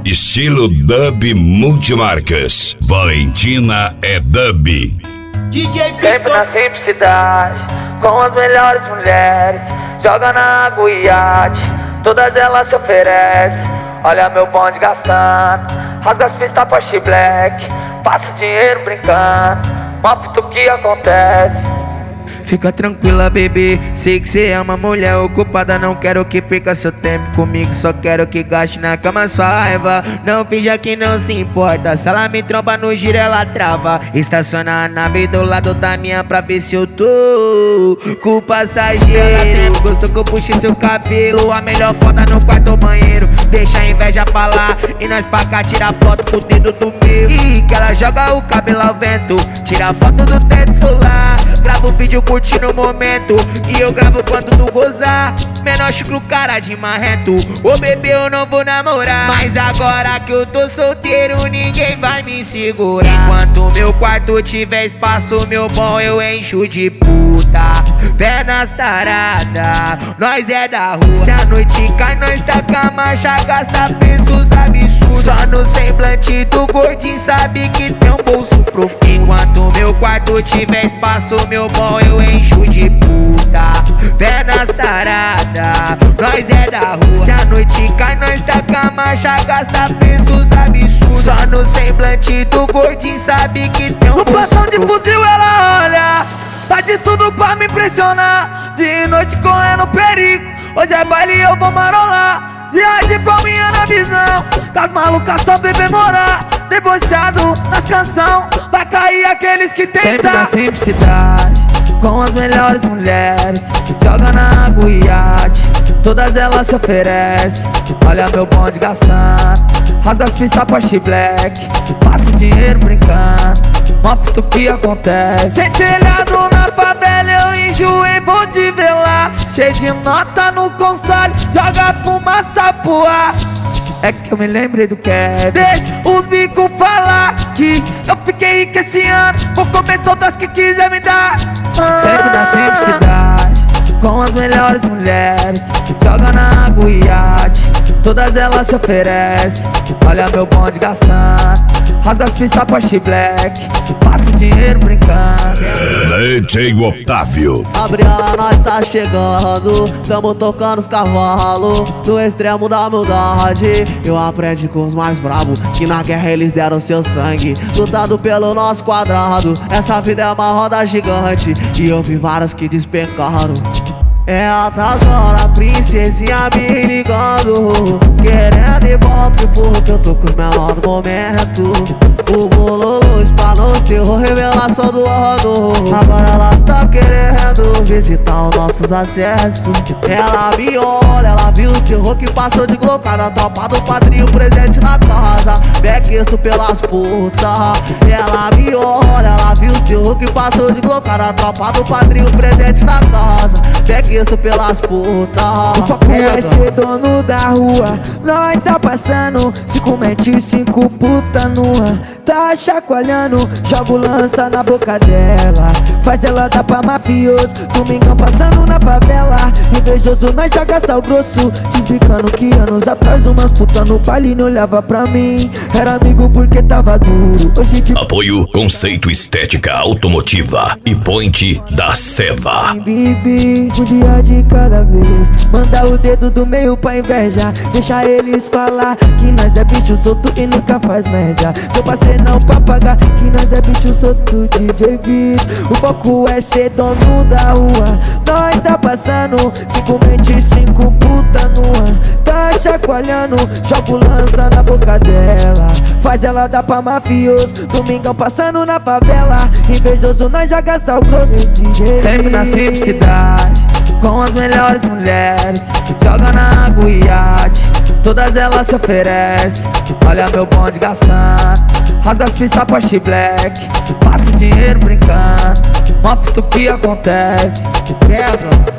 estilo dub multimarcas. Valentina é dub. Sempre na simplicidade, com as melhores mulheres. Joga na água e iate, todas elas se oferecem. Olha meu bonde gastando, rasga as pistas Porsche Black. Passa dinheiro brincando, mostra o que acontece. Fica tranquila, bebê, sei que cê é uma mulher ocupada. Não quero que perca seu tempo comigo, só quero que gaste na cama sua raiva. Não finja que não se importa, se ela me tromba no giro ela trava. Estaciona a nave do lado da minha pra ver se eu tô com o passageiro. Gostou que eu puxei seu cabelo, a melhor foda no quarto ou banheiro. Deixa a inveja pra lá e nós pra cá tira foto com o dedo do meu. E que ela joga o cabelo ao vento, tira foto do teto solar. Grava o vídeo curtindo o momento e eu gravo quando tu gozar. Menor chucro, cara de marrento. Ô bebê, eu não vou namorar, mas agora que eu tô solteiro ninguém vai me segurar. Enquanto meu quarto tiver espaço, meu bom, eu encho de puta. Pernas tarada, nós é da rua. Se a noite cai, nós taca a marcha, gasta preços absurdos. Só no semblante do gordinho sabe que tem um bolso profundo. Enquanto meu quarto tiver espaço, meu bom, eu encho de puta. Pernas tarada, nós é da rua. Se a noite cai, nós taca a marcha, gasta preços absurdos. Só no semblante do gordinho sabe que tem um bolso profundo. No plantão de fuzil ela olha, tá de tudo pra me impressionar. De noite correndo perigo, hoje é baile e eu vou marolar. Dia de palminha na visão, com as malucas só beber morar. Debochado nas canção, vai cair aqueles que tentam. Sempre na simplicidade, com as melhores mulheres. Joga na água e iate, todas elas se oferecem. Olha meu bonde gastando, rasga as pistas Porsche Black. Passa o dinheiro brincando, mostra o que acontece. Sem telhado na favela eu enjoei, vou te velar. Cheio de nota no console, joga fumaça pro ar. É que eu me lembrei do Kevin. Deixa os bicos falar que eu fiquei rico esse ano. Vou comer todas que quiser me dar. Sempre na simplicidade, com as melhores mulheres. Joga na água e iate, todas elas se oferecem. Olha meu bonde gastando, rasga as pistas Porsche Black. Passa o dinheiro brincando. DJ Otávio. Gabriela, nós tá chegando, tamo tocando os cavalos no extremo da humildade. Eu aprendi com os mais bravos, que na guerra eles deram seu sangue, lutado pelo nosso quadrado. Essa vida é uma roda gigante e eu vi várias que despencaram. É altas horas, princesinha me ligando, querendo ibope porque eu tô com os menores do momento. O bololô espalhou os terror, revelação do ano. Agora elas tão querendo visitar os nossos acessos. Ela me olha, ela viu os terror que passou de glocada. Tropa do padrinho presente na casa, bequesto pelas putas. Ela me olha, ela viu os terror que passou de glocada. Tropa do padrinho presente na casa, bequesto pelas putas. O foco é ser dono da rua, nós tá passando 5 mete e 5 puta nua. Tá chacoalhando, jogo lança na boca dela, faz ela dar pra mafioso. Domingão passando na favela, invejoso nós joga sal grosso. Desbicando que anos atrás umas puta no baile não olhava pra mim. Era amigo porque tava duro. Hoje de... Apoio Conceito Estética Automotiva e Point da Seva. Bibi, um dia de cada vez, manda o dedo do meio pra inveja. Deixa eles falar que nós é bicho solto e nunca faz média. Tô passei não pra pagar, que nós é bicho solto, DJ Vitor. O foco é ser dono da rua, nós tá passando 5 mente e 5 puta nua. Tá chacoalhando, jogo lança na boca dela, faz ela dar pra mafioso. Domingão passando na favela, invejoso nós joga sal grosso, DJ. Sempre na simplicidade, com as melhores mulheres. Joga na água e iate, todas elas se oferecem. Olha meu bonde gastando, rasga as pistas Porsche Black. Passa o dinheiro brincando, mostra o que acontece. Pega.